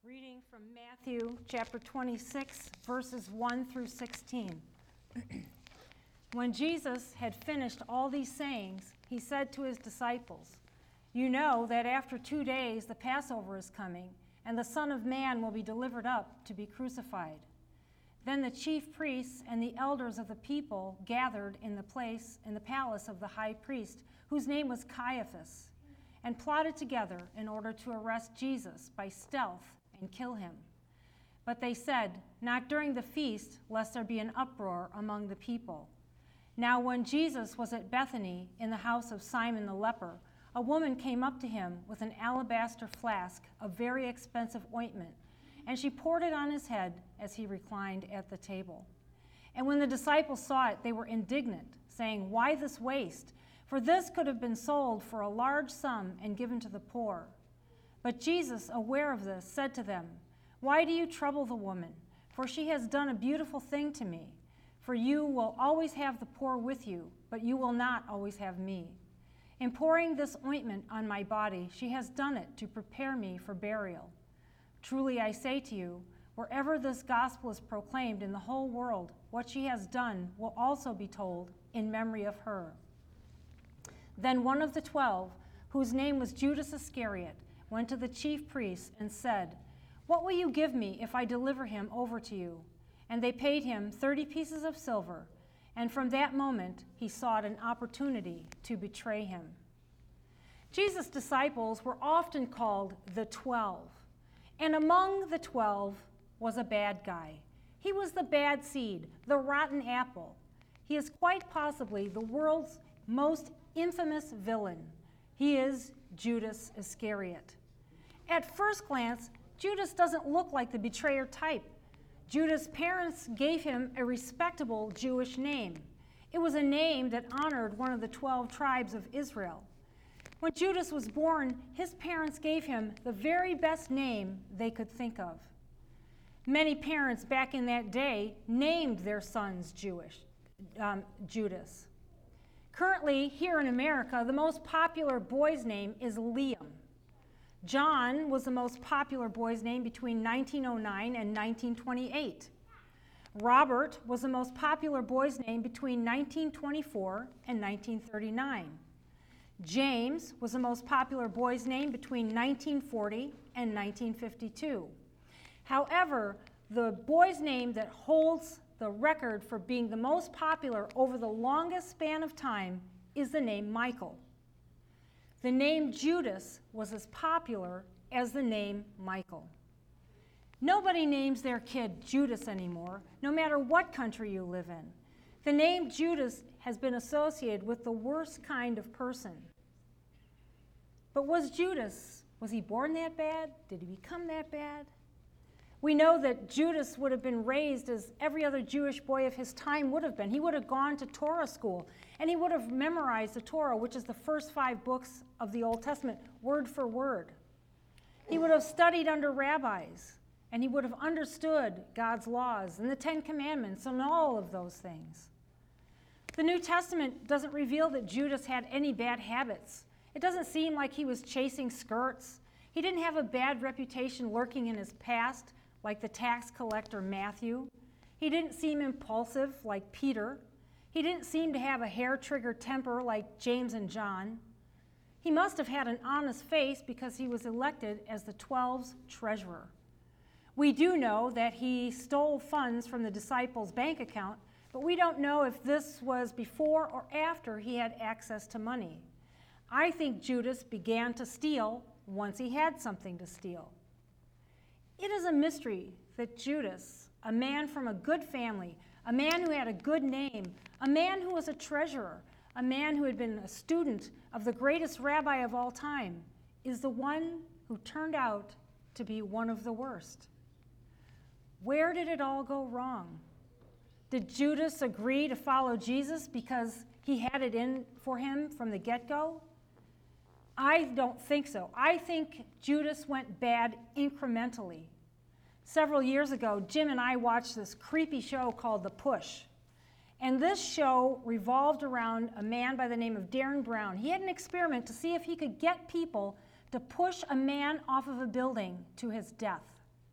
Reading from Matthew chapter 26, verses 1 through 16. When Jesus had finished all these sayings, he said to his disciples, "You know that after 2 days the Passover is coming, and the Son of Man will be delivered up to be crucified." Then the chief priests and the elders of the people gathered in the palace of the high priest, whose name was Caiaphas, and plotted together in order to arrest Jesus by stealth and kill him. But they said, "Not during the feast, lest there be an uproar among the people." Now when Jesus was at Bethany in the house of Simon the leper, a woman came up to him with an alabaster flask of very expensive ointment, and she poured it on his head as he reclined at the table. And when the disciples saw it, they were indignant, saying, "Why this waste? For this could have been sold for a large sum and given to the poor." But Jesus, aware of this, said to them, "Why do you trouble the woman? For she has done a beautiful thing to me. For you will always have the poor with you, but you will not always have me. In pouring this ointment on my body, she has done it to prepare me for burial. Truly I say to you, wherever this gospel is proclaimed in the whole world, what she has done will also be told in memory of her." Then one of the 12, whose name was Judas Iscariot, went to the chief priests and said, "What will you give me if I deliver him over to you?" And they paid him 30 pieces of silver, and from that moment he sought an opportunity to betray him. Jesus' disciples were often called the 12, and among the 12 was a bad guy. He was the bad seed, the rotten apple. He is quite possibly the world's most infamous villain. He is Judas Iscariot. At first glance, Judas doesn't look like the betrayer type. Judas' parents gave him a respectable Jewish name. It was a name that honored one of the 12 tribes of Israel. When Judas was born, his parents gave him the very best name they could think of. Many parents back in that day named their sons Judas. Currently, here in America, the most popular boy's name is Liam. John was the most popular boy's name between 1909 and 1928. Robert was the most popular boy's name between 1924 and 1939. James was the most popular boy's name between 1940 and 1952. However, the boy's name that holds the record for being the most popular over the longest span of time is the name Michael. The name Judas was as popular as the name Michael. Nobody names their kid Judas anymore, no matter what country you live in. The name Judas has been associated with the worst kind of person. But was he born that bad? Did he become that bad? We know that Judas would have been raised as every other Jewish boy of his time would have been. He would have gone to Torah school, and he would have memorized the Torah, which is the first 5 books of the Old Testament, word for word. He would have studied under rabbis, and he would have understood God's laws and the 10 Commandments and all of those things. The New Testament doesn't reveal that Judas had any bad habits. It doesn't seem like he was chasing skirts. He didn't have a bad reputation lurking in his past, like the tax collector Matthew. He didn't seem impulsive like Peter. He didn't seem to have a hair-trigger temper like James and John. He must have had an honest face because he was elected as the 12's treasurer. We do know that he stole funds from the disciples' bank account, but we don't know if this was before or after he had access to money. I think Judas began to steal once he had something to steal. It is a mystery that Judas, a man from a good family, a man who had a good name, a man who was a treasurer, a man who had been a student of the greatest rabbi of all time, is the one who turned out to be one of the worst. Where did it all go wrong? Did Judas agree to follow Jesus because he had it in for him from the get-go? I don't think so. I think Judas went bad incrementally. Several years ago, Jim and I watched this creepy show called The Push. And this show revolved around a man by the name of Darren Brown. He had an experiment to see if he could get people to push a man off of a building to his death.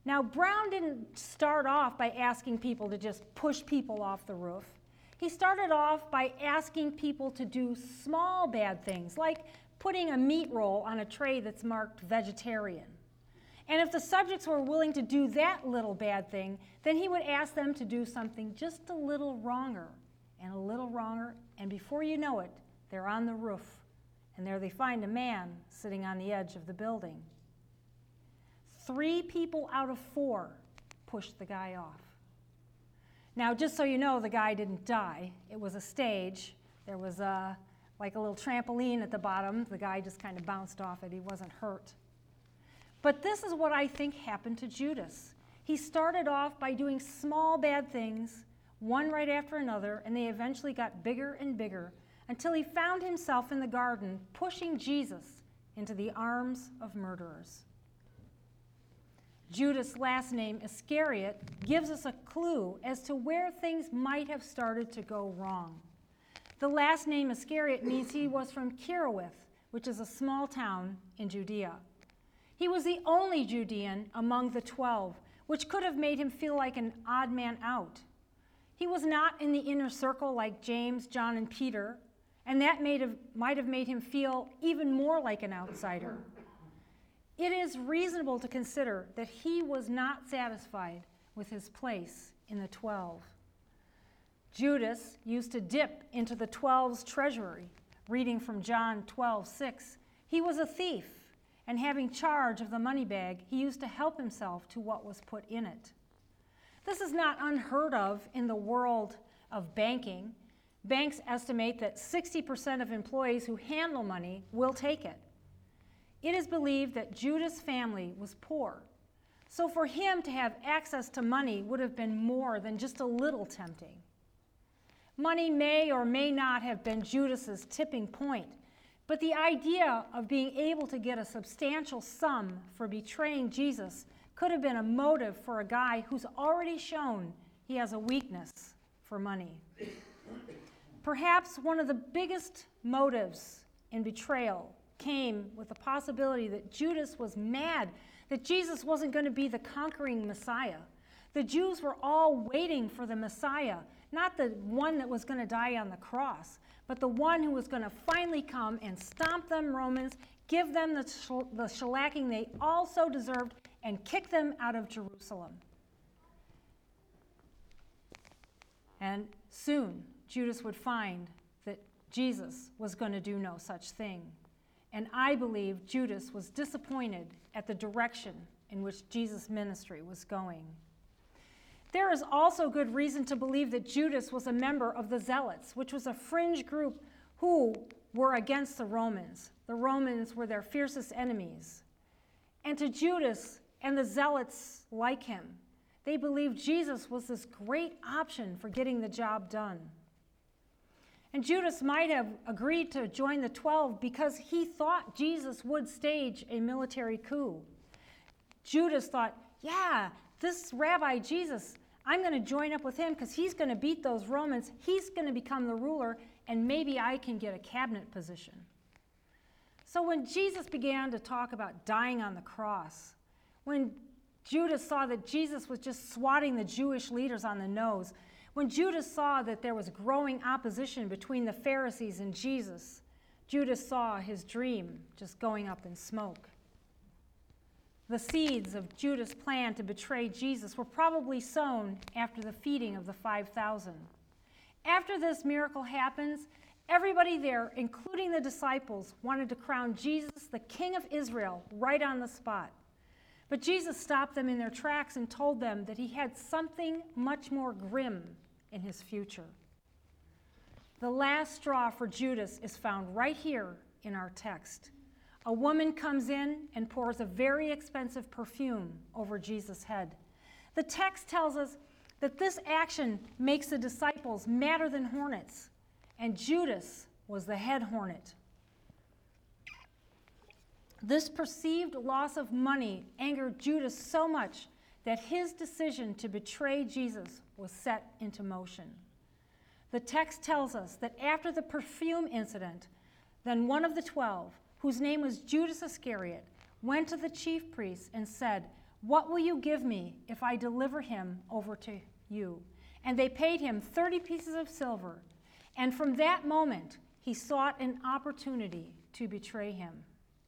Now, Brown didn't start off by asking people to just push people off the roof. He started off by asking people to do small bad things, like putting a meat roll on a tray that's marked vegetarian. And if the subjects were willing to do that little bad thing, then he would ask them to do something just a little wronger, and before you know it, they're on the roof, and there they find a man sitting on the edge of the building. 3 people out of 4 pushed the guy off. Now, just so you know, the guy didn't die. It was a stage. There was like a little trampoline at the bottom. The guy just kind of bounced off it. He wasn't hurt. But this is what I think happened to Judas. He started off by doing small bad things, one right after another, and they eventually got bigger and bigger until he found himself in the garden pushing Jesus into the arms of murderers. Judas' last name, Iscariot, gives us a clue as to where things might have started to go wrong. The last name Iscariot means he was from Kirowith, which is a small town in Judea. He was the only Judean among the 12, which could have made him feel like an odd man out. He was not in the inner circle like James, John, and Peter, and that might have made him feel even more like an outsider. It is reasonable to consider that he was not satisfied with his place in the 12. Judas used to dip into the 12's treasury, reading from John 12:6. He was a thief, and having charge of the money bag, he used to help himself to what was put in it. This is not unheard of in the world of banking. Banks estimate that 60% of employees who handle money will take it. It is believed that Judas' family was poor, so for him to have access to money would have been more than just a little tempting. Money may or may not have been Judas's tipping point, but the idea of being able to get a substantial sum for betraying Jesus could have been a motive for a guy who's already shown he has a weakness for money. Perhaps one of the biggest motives in betrayal came with the possibility that Judas was mad that Jesus wasn't going to be the conquering Messiah. The Jews were all waiting for the Messiah, not the one that was going to die on the cross, but the one who was going to finally come and stomp them Romans, give them the shellacking they all so deserved, and kick them out of Jerusalem. And soon, Judas would find that Jesus was going to do no such thing. And I believe Judas was disappointed at the direction in which Jesus' ministry was going. There is also good reason to believe that Judas was a member of the Zealots, which was a fringe group who were against the Romans. The Romans were their fiercest enemies. And to Judas and the Zealots like him, they believed Jesus was this great option for getting the job done. And Judas might have agreed to join the 12 because he thought Jesus would stage a military coup. Judas thought, yeah, this Rabbi Jesus, I'm going to join up with him because he's going to beat those Romans. He's going to become the ruler, and maybe I can get a cabinet position. So when Jesus began to talk about dying on the cross, when Judas saw that Jesus was just swatting the Jewish leaders on the nose, when Judas saw that there was growing opposition between the Pharisees and Jesus, Judas saw his dream just going up in smoke. The seeds of Judas' plan to betray Jesus were probably sown after the feeding of the 5,000. After this miracle happens, everybody there, including the disciples, wanted to crown Jesus the King of Israel right on the spot. But Jesus stopped them in their tracks and told them that he had something much more grim in his future. The last straw for Judas is found right here in our text. A woman comes in and pours a very expensive perfume over Jesus' head. The text tells us that this action makes the disciples madder than hornets, and Judas was the head hornet. This perceived loss of money angered Judas so much that his decision to betray Jesus was set into motion. The text tells us that after the perfume incident, then one of the 12, whose name was Judas Iscariot, went to the chief priests and said, What will you give me if I deliver him over to you?" And they paid him 30 pieces of silver. And from that moment, he sought an opportunity to betray him.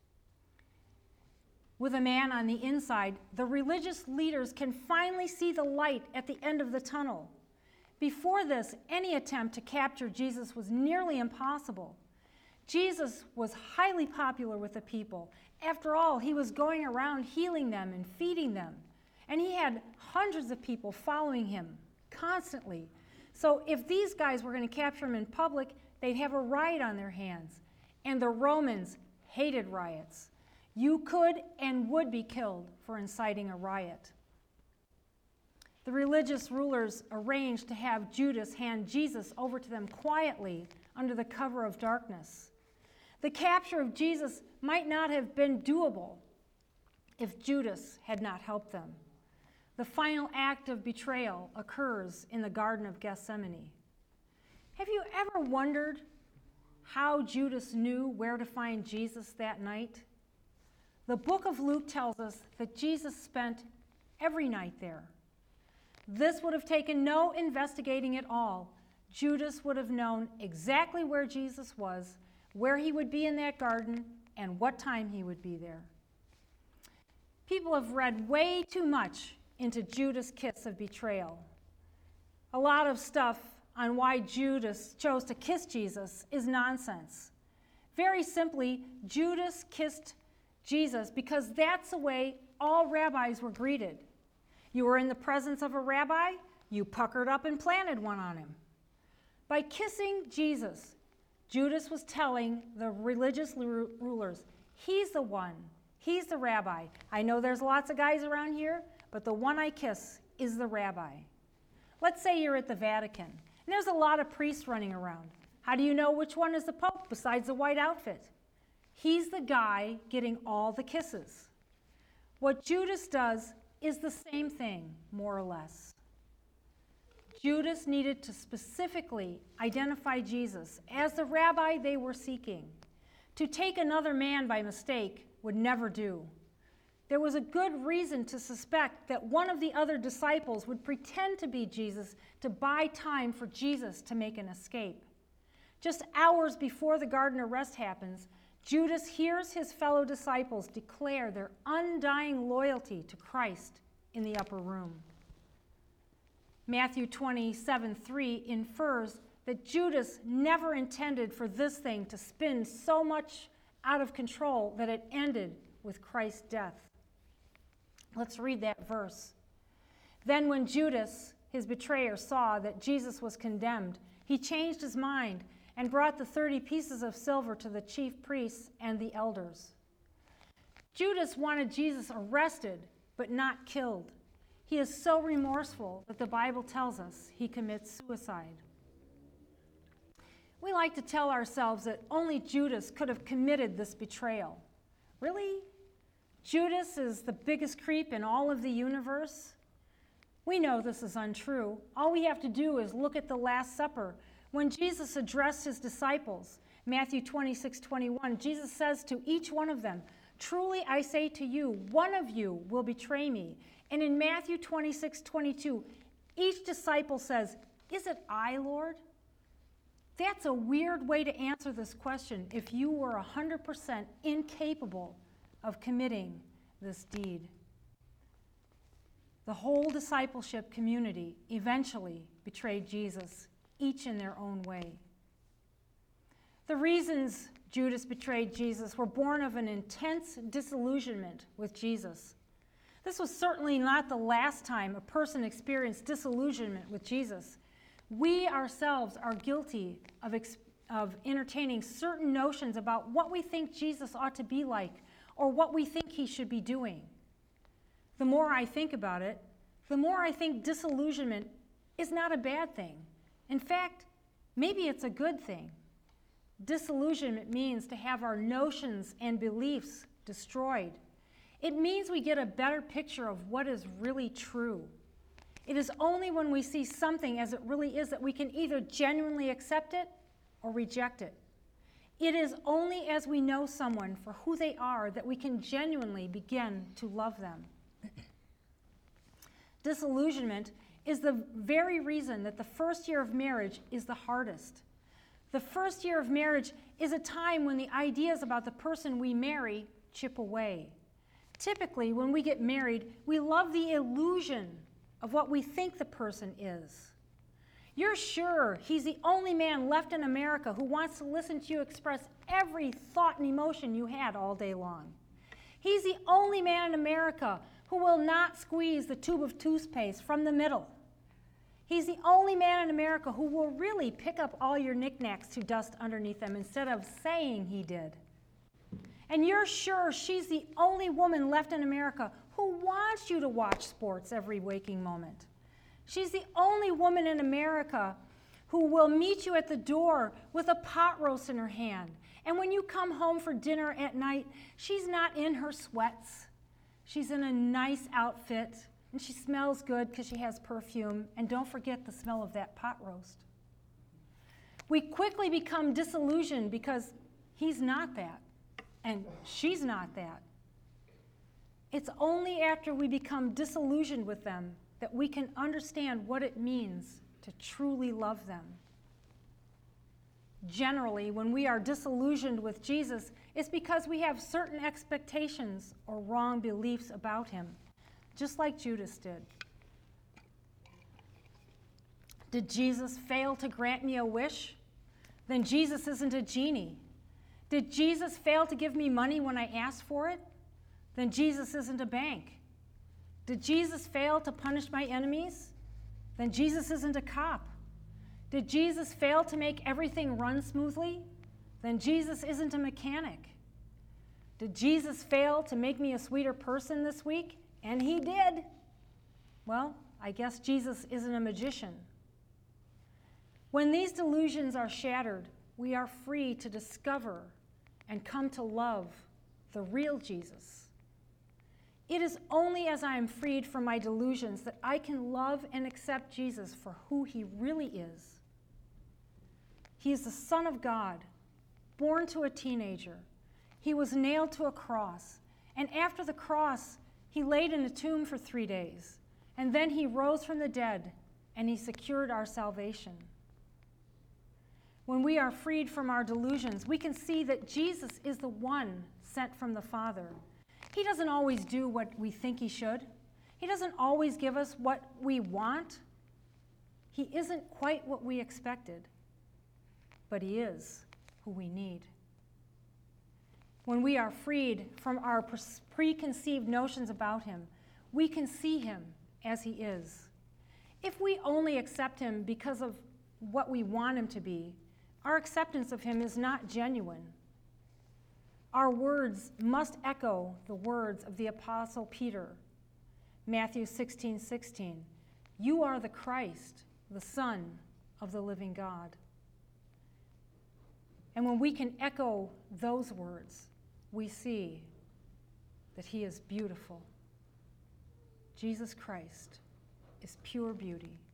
With a man on the inside, the religious leaders can finally see the light at the end of the tunnel. Before this, any attempt to capture Jesus was nearly impossible. Jesus was highly popular with the people. After all, he was going around healing them and feeding them. And he had hundreds of people following him constantly. So if these guys were going to capture him in public, they'd have a riot on their hands. And the Romans hated riots. You could and would be killed for inciting a riot. The religious rulers arranged to have Judas hand Jesus over to them quietly under the cover of darkness. The capture of Jesus might not have been doable if Judas had not helped them. The final act of betrayal occurs in the Garden of Gethsemane. Have you ever wondered how Judas knew where to find Jesus that night? The book of Luke tells us that Jesus spent every night there. This would have taken no investigating at all. Judas would have known exactly where Jesus was, where he would be in that garden, and what time he would be there. People have read way too much into Judas' kiss of betrayal. A lot of stuff on why Judas chose to kiss Jesus is nonsense. Very simply, Judas kissed Jesus because that's the way all rabbis were greeted. You were in the presence of a rabbi, you puckered up and planted one on him. By kissing Jesus, Judas was telling the religious rulers, he's the one, he's the rabbi. I know there's lots of guys around here, but the one I kiss is the rabbi. Let's say you're at the Vatican, and there's a lot of priests running around. How do you know which one is the Pope besides the white outfit? He's the guy getting all the kisses. What Judas does is the same thing, more or less. Judas needed to specifically identify Jesus as the rabbi they were seeking. To take another man by mistake would never do. There was a good reason to suspect that one of the other disciples would pretend to be Jesus to buy time for Jesus to make an escape. Just hours before the garden arrest happens, Judas hears his fellow disciples declare their undying loyalty to Christ in the upper room. Matthew 27:3 infers that Judas never intended for this thing to spin so much out of control that it ended with Christ's death. Let's read that verse. Then when Judas, his betrayer, saw that Jesus was condemned, he changed his mind and brought the 30 pieces of silver to the chief priests and the elders. Judas wanted Jesus arrested, but not killed. He is so remorseful that the Bible tells us he commits suicide. We like to tell ourselves that only Judas could have committed this betrayal. Really? Judas is the biggest creep in all of the universe? We know this is untrue. All we have to do is look at the Last Supper. When Jesus addressed his disciples, Matthew 26:21, Jesus says to each one of them, "Truly I say to you, one of you will betray me." And in Matthew 26:22, each disciple says, "Is it I, Lord?" That's a weird way to answer this question if you were 100% incapable of committing this deed. The whole discipleship community eventually betrayed Jesus, each in their own way. The reasons Judas betrayed Jesus were born of an intense disillusionment with Jesus. This was certainly not the last time a person experienced disillusionment with Jesus. We ourselves are guilty of entertaining certain notions about what we think Jesus ought to be like or what we think he should be doing. The more I think about it, the more I think disillusionment is not a bad thing. In fact, maybe it's a good thing. Disillusionment means to have our notions and beliefs destroyed. It means we get a better picture of what is really true. It is only when we see something as it really is that we can either genuinely accept it or reject it. It is only as we know someone for who they are that we can genuinely begin to love them. Disillusionment is the very reason that the first year of marriage is the hardest. The first year of marriage is a time when the ideas about the person we marry chip away. Typically, when we get married, we love the illusion of what we think the person is. You're sure he's the only man left in America who wants to listen to you express every thought and emotion you had all day long. He's the only man in America who will not squeeze the tube of toothpaste from the middle. He's the only man in America who will really pick up all your knickknacks to dust underneath them instead of saying he did. And you're sure she's the only woman left in America who wants you to watch sports every waking moment. She's the only woman in America who will meet you at the door with a pot roast in her hand. And when you come home for dinner at night, she's not in her sweats. She's in a nice outfit, and she smells good because she has perfume. And don't forget the smell of that pot roast. We quickly become disillusioned because he's not that, and she's not that. It's only after we become disillusioned with them that we can understand what it means to truly love them. Generally, when we are disillusioned with Jesus, it's because we have certain expectations or wrong beliefs about him, just like Judas did. Did Jesus fail to grant me a wish? Then Jesus isn't a genie. Did Jesus fail to give me money when I asked for it? Then Jesus isn't a bank. Did Jesus fail to punish my enemies? Then Jesus isn't a cop. Did Jesus fail to make everything run smoothly? Then Jesus isn't a mechanic. Did Jesus fail to make me a sweeter person this week? And he did. Well, I guess Jesus isn't a magician. When these delusions are shattered, we are free to discover and come to love the real Jesus. It is only as I am freed from my delusions that I can love and accept Jesus for who he really is. He is the Son of God, born to a teenager. He was nailed to a cross, and after the cross, he laid in a tomb for 3 days, and then he rose from the dead, and he secured our salvation. When we are freed from our delusions, we can see that Jesus is the one sent from the Father. He doesn't always do what we think he should. He doesn't always give us what we want. He isn't quite what we expected, but he is who we need. When we are freed from our preconceived notions about him, we can see him as he is. If we only accept him because of what we want him to be, our acceptance of him is not genuine. Our words must echo the words of the Apostle Peter, Matthew 16:16. You are the Christ, the Son of the living God. And when we can echo those words, we see that he is beautiful. Jesus Christ is pure beauty.